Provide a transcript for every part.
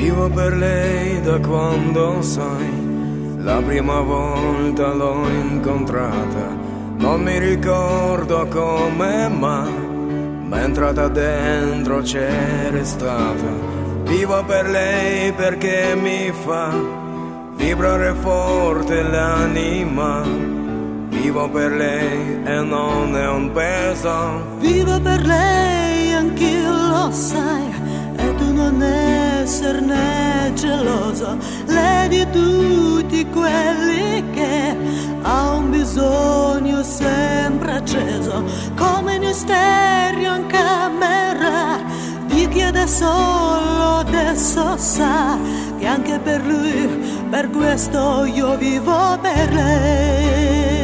Vivo per lei da quando, sai, la prima volta l'ho incontrata. Non mi ricordo come, ma entrata dentro c'era stata. Vivo per lei perché mi fa vibrare forte l'anima. Vivo per lei e non è un peso. Vivo per lei, anch'io lo sai, e tu non esserne geloso. Lei di tutti quelli che ha un bisogno sempre acceso, come in stereo in camera, di chi da solo adesso sa che anche per lui, per questo io vivo per lei.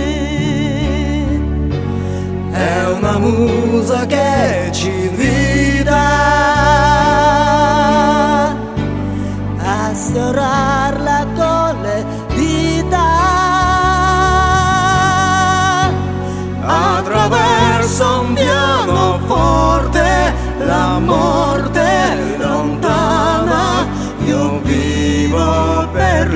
È una musa che ci invita a sfiorarla con le dita, attraverso un pianoforte, la morte è lontana. Io vivo per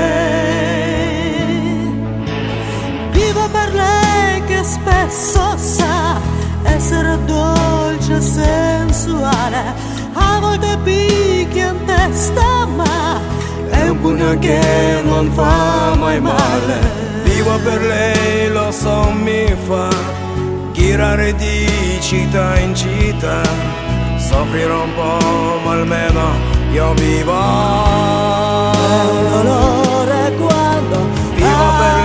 lei. Vivo per lei che spesso sa essere dolce e sensuale, a volte picchia in testa, ma è un pugno che non fa mai male. Vivo per lei, lo so, mi fa girare di città in città, soffrire un po', ma almeno io vivo. è un dolore quando Vivo per